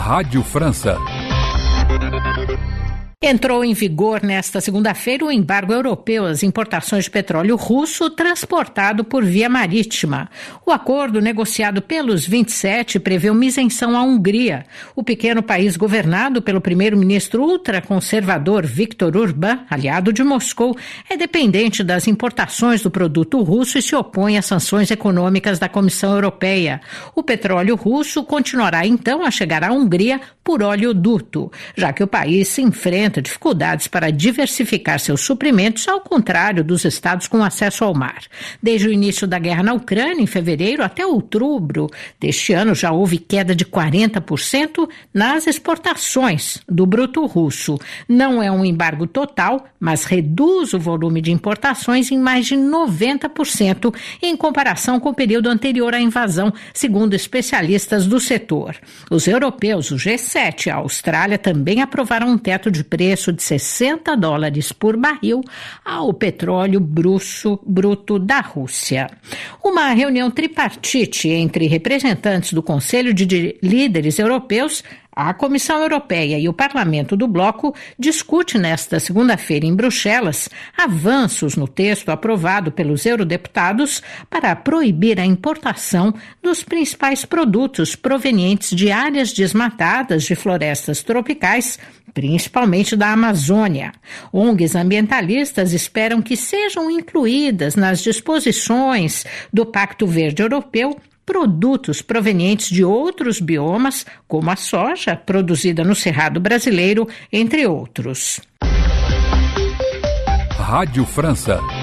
Rádio França. Entrou em vigor nesta segunda-feira o embargo europeu às importações de petróleo russo transportado por via marítima. O acordo negociado pelos 27 prevê uma isenção à Hungria. O pequeno país governado pelo primeiro-ministro ultraconservador Viktor Orbán, aliado de Moscou, é dependente das importações do produto russo e se opõe às sanções econômicas da Comissão Europeia. O petróleo russo continuará então a chegar à Hungria por oleoduto, já que o país se enfrenta dificuldades para diversificar seus suprimentos, ao contrário dos estados com acesso ao mar. Desde o início da guerra na Ucrânia, em fevereiro, até outubro deste ano, já houve queda de 40% nas exportações do bruto russo. Não é um embargo total, mas reduz o volume de importações em mais de 90% em comparação com o período anterior à invasão, segundo especialistas do setor. Os europeus, o G7 e a Austrália também aprovaram um teto de preço de $60 por barril ao petróleo bruto da Rússia. Uma reunião tripartite entre representantes do Conselho de Líderes Europeus, a Comissão Europeia e o Parlamento do Bloco discute nesta segunda-feira em Bruxelas avanços no texto aprovado pelos eurodeputados para proibir a importação dos principais produtos provenientes de áreas desmatadas de florestas tropicais, principalmente da Amazônia. ONGs ambientalistas esperam que sejam incluídas nas disposições do Pacto Verde Europeu produtos provenientes de outros biomas, como a soja produzida no Cerrado brasileiro, entre outros. Rádio França.